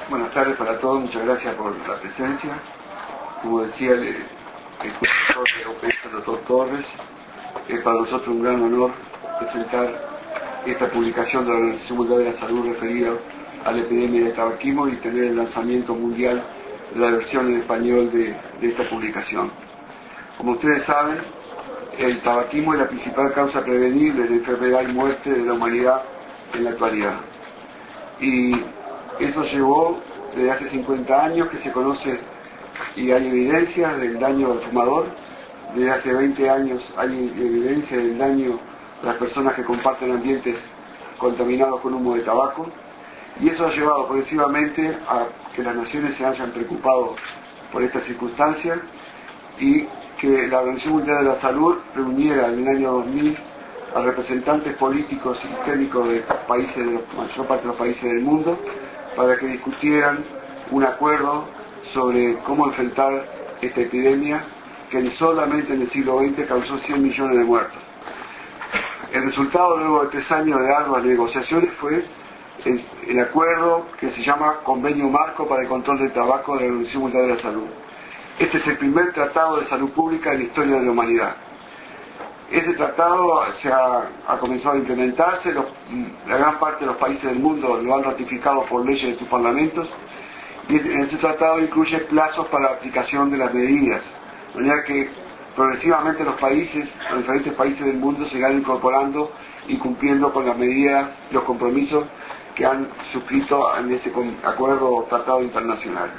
Buenas tardes para todos, muchas gracias por la presencia. Como decía el profesor de OPS, el doctor Torres, es para nosotros un gran honor presentar esta publicación de la Organización Mundial de la Salud referida a la epidemia de tabaquismo y tener el lanzamiento mundial de la versión en español de esta publicación. Como ustedes saben, el tabaquismo es la principal causa prevenible de enfermedad y muerte de la humanidad en la actualidad. Y eso llevó desde hace 50 años que se conoce y hay evidencia del daño al fumador. Desde hace 20 años hay evidencia del daño a las personas que comparten ambientes contaminados con humo de tabaco. Y eso ha llevado progresivamente a que las naciones se hayan preocupado por esta circunstancia y que la Organización Mundial de la Salud reuniera en el año 2000 a representantes políticos y técnicos de países, de la mayor parte de los países del mundo, para que discutieran un acuerdo sobre cómo enfrentar esta epidemia que solamente en el siglo XX causó 100 millones de muertos. El resultado, luego de 3 años de arduas negociaciones, fue el acuerdo que se llama Convenio Marco para el Control del Tabaco de la Organización Mundial de la Salud. Este es el primer tratado de salud pública en la historia de la humanidad. Ese tratado ha comenzado a implementarse, la gran parte de los países del mundo lo han ratificado por leyes de sus parlamentos, y en ese tratado incluye plazos para la aplicación de las medidas, de manera que progresivamente los diferentes países del mundo se irán incorporando y cumpliendo con las medidas, los compromisos que han suscrito en ese acuerdo o tratado internacional.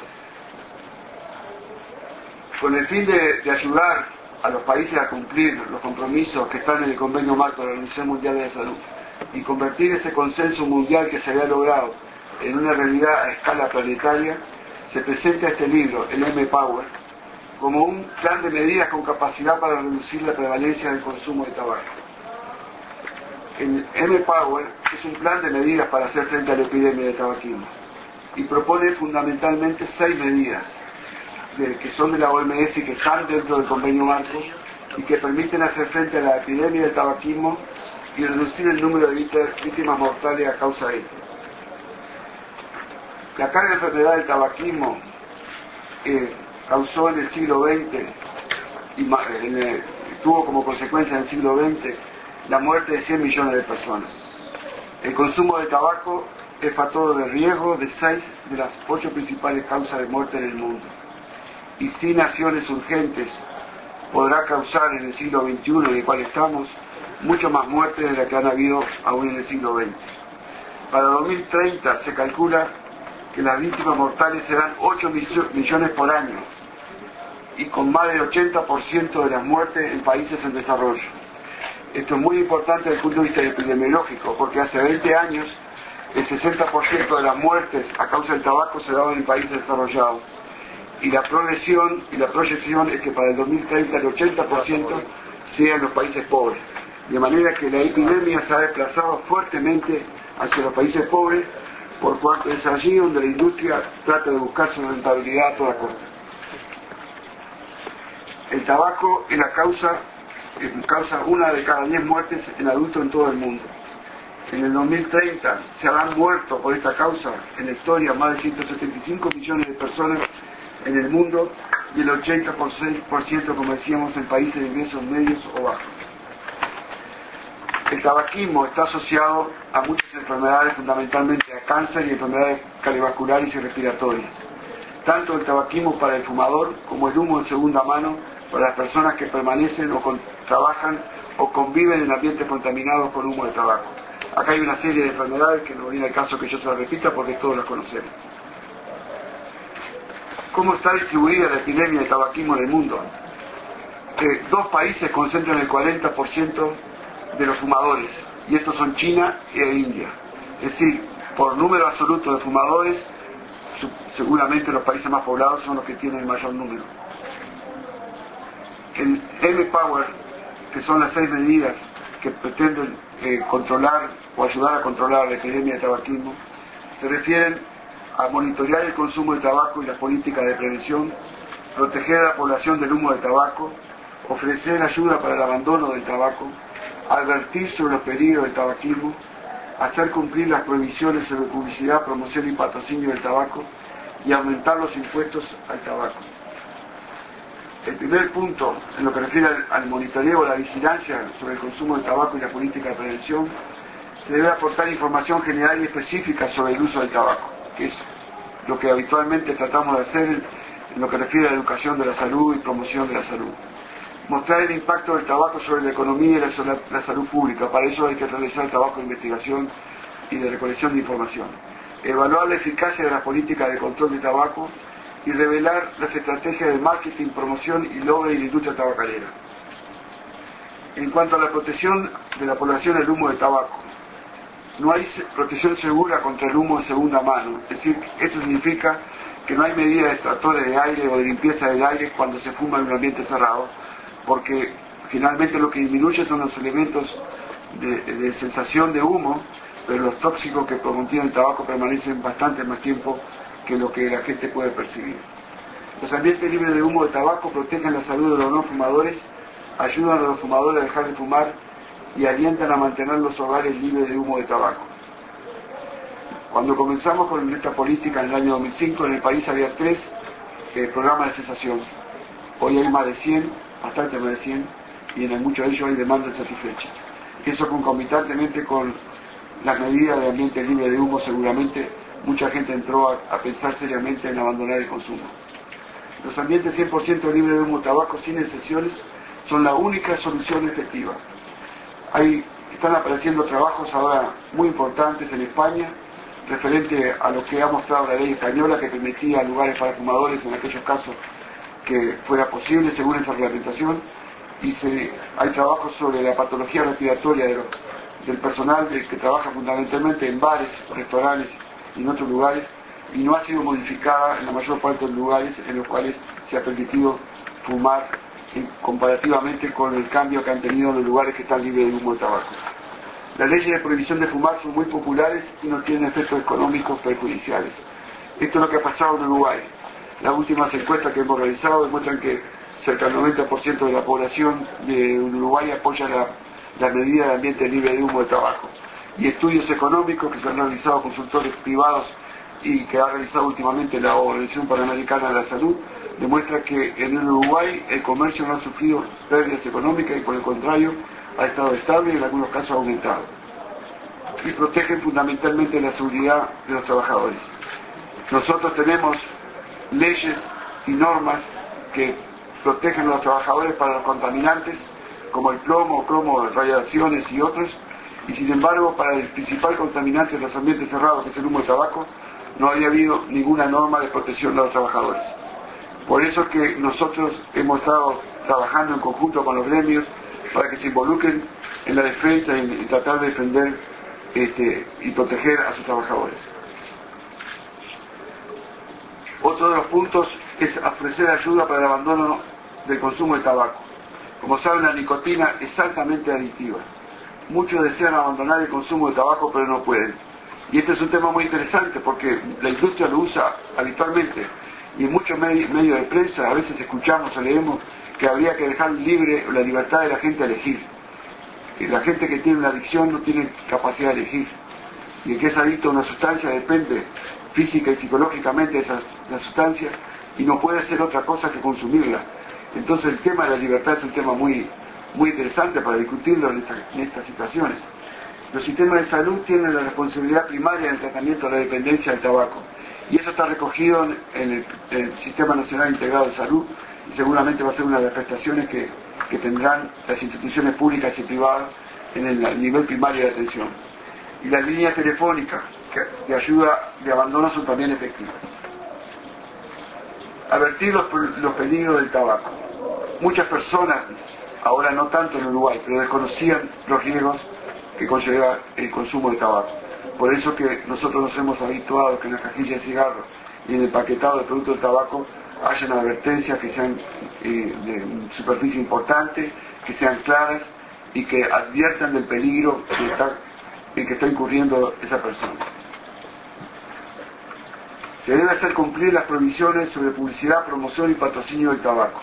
Con el fin de ayudar a los países a cumplir los compromisos que están en el Convenio Marco de la Organización Mundial de la Salud y convertir ese consenso mundial que se había logrado en una realidad a escala planetaria, se presenta este libro, el M-Power, como un plan de medidas con capacidad para reducir la prevalencia del consumo de tabaco. El M-Power es un plan de medidas para hacer frente a la epidemia de tabaquismo y propone fundamentalmente 6 medidas que son de la OMS y que están dentro del convenio marco y que permiten hacer frente a la epidemia del tabaquismo y reducir el número de víctimas mortales a causa de esto. La carga de enfermedad del tabaquismo causó en el siglo XX y tuvo como consecuencia en el siglo XX la muerte de 100 millones de personas. El consumo de tabaco es factor de riesgo de 6 de las 8 principales causas de muerte en el mundo. Y sin acciones urgentes podrá causar en el siglo XXI en el cual estamos mucho más muertes de las que han habido aún en el siglo XX. Para 2030 se calcula que las víctimas mortales serán 8 millones por año y con más del 80% de las muertes en países en desarrollo. Esto es muy importante desde el punto de vista epidemiológico porque hace 20 años el 60% de las muertes a causa del tabaco se daban en países desarrollados. Y la progresión y la proyección es que para el 2030 el 80% sea en los países pobres. De manera que la epidemia se ha desplazado fuertemente hacia los países pobres, por cuanto es allí donde la industria trata de buscar su rentabilidad a toda costa. El tabaco es causa 1 de cada 10 muertes en adultos en todo el mundo. En el 2030 se habrán muerto por esta causa en la historia más de 175 millones de personas en el mundo y el 80%, como decíamos, en países de ingresos medios o bajos. El tabaquismo está asociado a muchas enfermedades, fundamentalmente a cáncer y enfermedades cardiovasculares y respiratorias. Tanto el tabaquismo para el fumador como el humo en segunda mano para las personas que permanecen o trabajan o conviven en ambientes contaminados con humo de tabaco. Acá hay una serie de enfermedades que no viene al caso que yo se las repita porque todos las conocemos. ¿Cómo está distribuida la epidemia de tabaquismo en el mundo? 2 países concentran el 40% de los fumadores, y estos son China e India. Es decir, por número absoluto de fumadores, seguramente los países más poblados son los que tienen el mayor número. El M-Power, que son las 6 medidas que pretenden controlar o ayudar a controlar la epidemia de tabaquismo, se refieren a monitorear el consumo de tabaco y las políticas de prevención, proteger a la población del humo de tabaco, ofrecer ayuda para el abandono del tabaco, advertir sobre los peligros del tabaquismo, hacer cumplir las prohibiciones sobre publicidad, promoción y patrocinio del tabaco y aumentar los impuestos al tabaco. El primer punto, en lo que refiere al monitoreo, la vigilancia sobre el consumo de tabaco y la política de prevención, se debe aportar información general y específica sobre el uso del tabaco, que es lo que habitualmente tratamos de hacer en lo que refiere a la educación de la salud y promoción de la salud. Mostrar el impacto del tabaco sobre la economía y la salud pública. Para eso hay que realizar trabajo de investigación y de recolección de información. Evaluar la eficacia de las políticas de control de tabaco y revelar las estrategias de marketing, promoción y lobby de la industria tabacalera. En cuanto a la protección de la población del humo de tabaco, no hay protección segura contra el humo de segunda mano. Es decir, eso significa que no hay medidas extractores de aire o de limpieza del aire cuando se fuma en un ambiente cerrado, porque finalmente lo que disminuye son los elementos de sensación de humo, pero los tóxicos que contiene el tabaco permanecen bastante más tiempo que lo que la gente puede percibir. Los ambientes libres de humo de tabaco protegen la salud de los no fumadores, ayudan a los fumadores a dejar de fumar y alientan a mantener los hogares libres de humo de tabaco. Cuando comenzamos con esta política en el año 2005, en el país había 3 programas de cesación. Hoy hay más de 100, bastante más de 100, y en muchos de ellos hay demandas satisfechas. Eso concomitantemente con las medidas de ambiente libre de humo, seguramente mucha gente entró a pensar seriamente en abandonar el consumo. Los ambientes 100% libres de humo de tabaco sin excepciones son la única solución efectiva. Están apareciendo trabajos ahora muy importantes en España referente a lo que ha mostrado la ley española, que permitía lugares para fumadores en aquellos casos que fuera posible según esa reglamentación, y hay trabajos sobre la patología respiratoria del personal que trabaja fundamentalmente en bares, restaurantes y en otros lugares, y no ha sido modificada en la mayor parte de los lugares en los cuales se ha permitido fumar comparativamente con el cambio que han tenido los lugares que están libres de humo de tabaco. Las leyes de prohibición de fumar son muy populares y no tienen efectos económicos perjudiciales. Esto es lo que ha pasado en Uruguay. Las últimas encuestas que hemos realizado demuestran que cerca del 90% de la población de Uruguay apoya la medida de ambiente libre de humo de tabaco. Y estudios económicos que se han realizado consultores privados y que ha realizado últimamente la Organización Panamericana de la Salud demuestra que en el Uruguay el comercio no ha sufrido pérdidas económicas y por el contrario ha estado estable y en algunos casos ha aumentado. Y protegen fundamentalmente la seguridad de los trabajadores. Nosotros tenemos leyes y normas que protegen a los trabajadores para los contaminantes como el plomo, cromo, radiaciones y otros, y sin embargo para el principal contaminante de los ambientes cerrados, que es el humo de tabaco, no había habido ninguna norma de protección de los trabajadores. Por eso es que nosotros hemos estado trabajando en conjunto con los gremios para que se involucren en la defensa y en tratar de defender y proteger a sus trabajadores. Otro de los puntos es ofrecer ayuda para el abandono del consumo de tabaco. Como saben, la nicotina es altamente adictiva. Muchos desean abandonar el consumo de tabaco pero no pueden. Y este es un tema muy interesante porque la industria lo usa habitualmente. Y en muchos medios de prensa a veces escuchamos o leemos que habría que dejar libre la libertad de la gente a elegir. Que la gente que tiene una adicción no tiene capacidad de elegir. Y el que es adicto a una sustancia depende física y psicológicamente de esa sustancia y no puede hacer otra cosa que consumirla. Entonces el tema de la libertad es un tema muy, muy interesante para discutirlo en estas situaciones. Los sistemas de salud tienen la responsabilidad primaria en el tratamiento de la dependencia del tabaco. Y eso está recogido en el Sistema Nacional Integrado de Salud y seguramente va a ser una de las prestaciones que tendrán las instituciones públicas y privadas en el nivel primario de atención. Y las líneas telefónicas de ayuda de abandono son también efectivas. Advertir los peligros del tabaco. Muchas personas, ahora no tanto en Uruguay, pero desconocían los riesgos que conlleva el consumo de tabaco. Por eso que nosotros nos hemos habituado que en las cajillas de cigarros y en el paquetado de productos de tabaco hayan advertencias que sean de superficie importante, que sean claras y que adviertan del peligro en que está incurriendo esa persona. Se debe hacer cumplir las provisiones sobre publicidad, promoción y patrocinio del tabaco.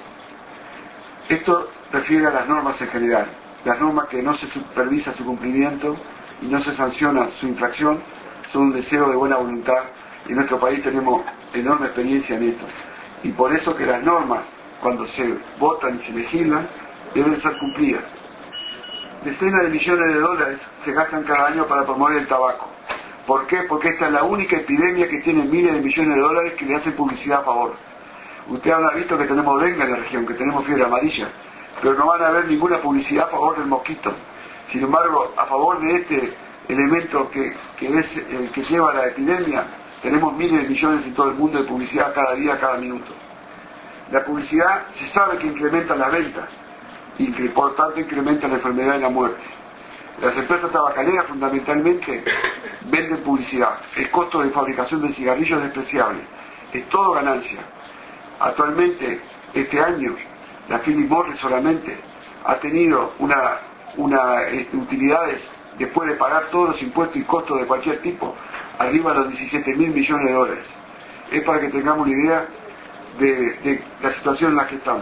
Esto refiere a las normas en general, las normas que no se supervisa su cumplimiento y no se sanciona su infracción, son un deseo de buena voluntad. En nuestro país tenemos enorme experiencia en esto. Y por eso que las normas, cuando se votan y se legislan, deben ser cumplidas. Decenas de millones de dólares se gastan cada año para promover el tabaco. ¿Por qué? Porque esta es la única epidemia que tiene miles de millones de dólares que le hacen publicidad a favor. Usted habrá visto que tenemos dengue en la región, que tenemos fiebre amarilla, pero no van a ver ninguna publicidad a favor del mosquito. Sin embargo, a favor de este elemento que es el que lleva a la epidemia, tenemos miles de millones en todo el mundo de publicidad cada día, cada minuto. La publicidad se sabe que incrementa las ventas y que por tanto incrementa la enfermedad y la muerte. Las empresas tabacaleras fundamentalmente venden publicidad. El costo de fabricación de cigarrillos es despreciable. Es todo ganancia. Actualmente, este año, la Philip Morris solamente ha tenido utilidades, después de pagar todos los impuestos y costos de cualquier tipo, arriba de los 17.000 millones de dólares. Es para que tengamos una idea de la situación en la que estamos.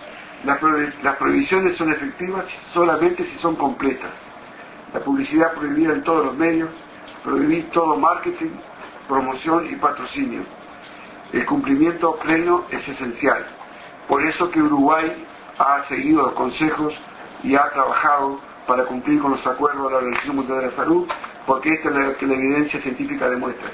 Las prohibiciones son efectivas solamente si son completas. La publicidad prohibida en todos los medios, prohibir todo marketing, promoción y patrocinio. El cumplimiento pleno es esencial. Por eso que Uruguay ha seguido los consejos y ha trabajado para cumplir con los acuerdos de la Organización Mundial de la Salud, porque esta es lo que la evidencia científica demuestra.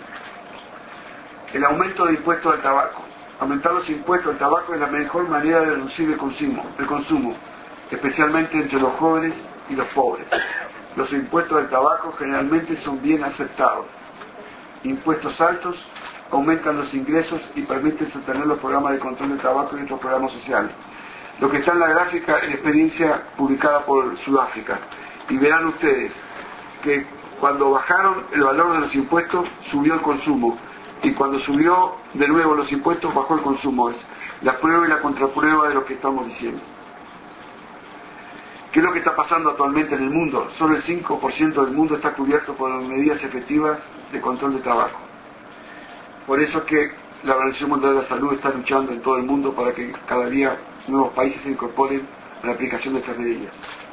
El aumento de impuestos al tabaco. Aumentar los impuestos al tabaco es la mejor manera de reducir el consumo, especialmente entre los jóvenes y los pobres. Los impuestos al tabaco generalmente son bien aceptados. Impuestos altos aumentan los ingresos y permiten sostener los programas de control del tabaco y otros programas sociales. Lo que está en la gráfica es la experiencia publicada por Sudáfrica. Y verán ustedes que cuando bajaron el valor de los impuestos, subió el consumo. Y cuando subió de nuevo los impuestos, bajó el consumo. Es la prueba y la contraprueba de lo que estamos diciendo. ¿Qué es lo que está pasando actualmente en el mundo? Solo el 5% del mundo está cubierto por medidas efectivas de control de tabaco. Por eso es que la Organización Mundial de la Salud está luchando en todo el mundo para que cada día nuevos países se incorporen a la aplicación de estas medidas.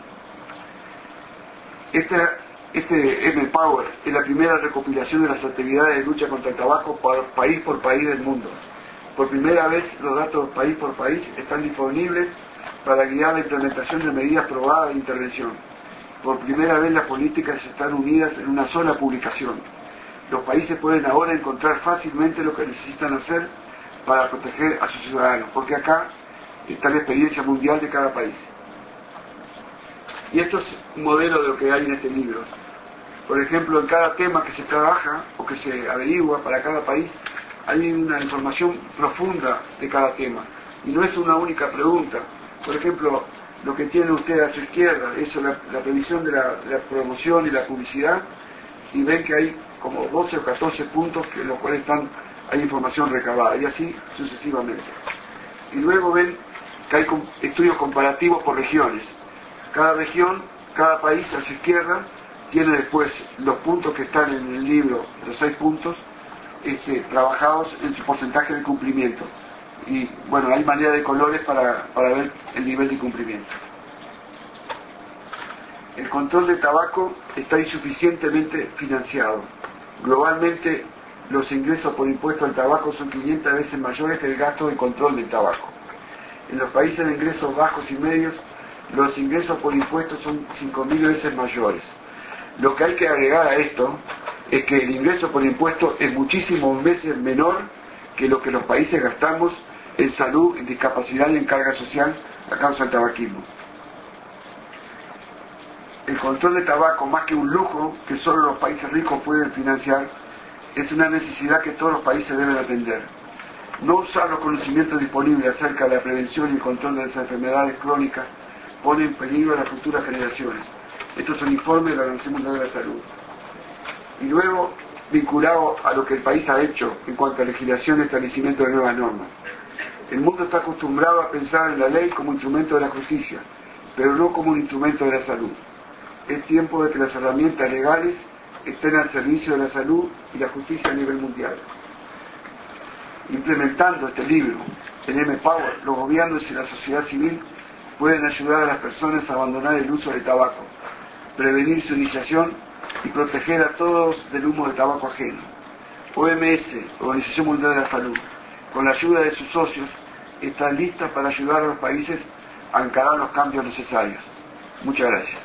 Este M-Power es la primera recopilación de las actividades de lucha contra el tabaco por país del mundo. Por primera vez los datos país por país están disponibles para guiar la implementación de medidas probadas de intervención. Por primera vez las políticas están unidas en una sola publicación. Los países pueden ahora encontrar fácilmente lo que necesitan hacer para proteger a sus ciudadanos, porque acá está la experiencia mundial de cada país. Y esto es un modelo de lo que hay en este libro. Por ejemplo, en cada tema que se trabaja o que se averigua para cada país, hay una información profunda de cada tema. Y no es una única pregunta. Por ejemplo, lo que tiene usted a su izquierda, eso la previsión de la promoción y la publicidad, y ven que hay como 12 o 14 puntos en los cuales hay información recabada, y así sucesivamente. Y luego ven que hay estudios comparativos por regiones. Cada región, cada país a su izquierda, tiene después los puntos que están en el libro, los 6 puntos, trabajados en su porcentaje de cumplimiento. Y bueno, hay manera de colores para ver el nivel de cumplimiento. El control de tabaco está insuficientemente financiado. Globalmente, los ingresos por impuesto al tabaco son 500 veces mayores que el gasto de control del tabaco. En los países de ingresos bajos y medios, los ingresos por impuestos son 5.000 veces mayores. Lo que hay que agregar a esto es que el ingreso por impuesto es muchísimos veces menor que lo que los países gastamos en salud, en discapacidad y en carga social a causa del tabaquismo. El control de tabaco, más que un lujo que solo los países ricos pueden financiar, es una necesidad que todos los países deben atender. No usar los conocimientos disponibles acerca de la prevención y el control de las enfermedades crónicas pone en peligro a las futuras generaciones. Esto es un informe de la Organización Mundial de la Salud. Y luego, vinculado a lo que el país ha hecho en cuanto a legislación y establecimiento de nuevas normas. El mundo está acostumbrado a pensar en la ley como instrumento de la justicia, pero no como un instrumento de la salud. Es tiempo de que las herramientas legales estén al servicio de la salud y la justicia a nivel mundial. Implementando este libro, el M-Power, los gobiernos y la sociedad civil pueden ayudar a las personas a abandonar el uso del tabaco, prevenir su iniciación y proteger a todos del humo de tabaco ajeno. OMS, Organización Mundial de la Salud, con la ayuda de sus socios, está lista para ayudar a los países a encarar los cambios necesarios. Muchas gracias.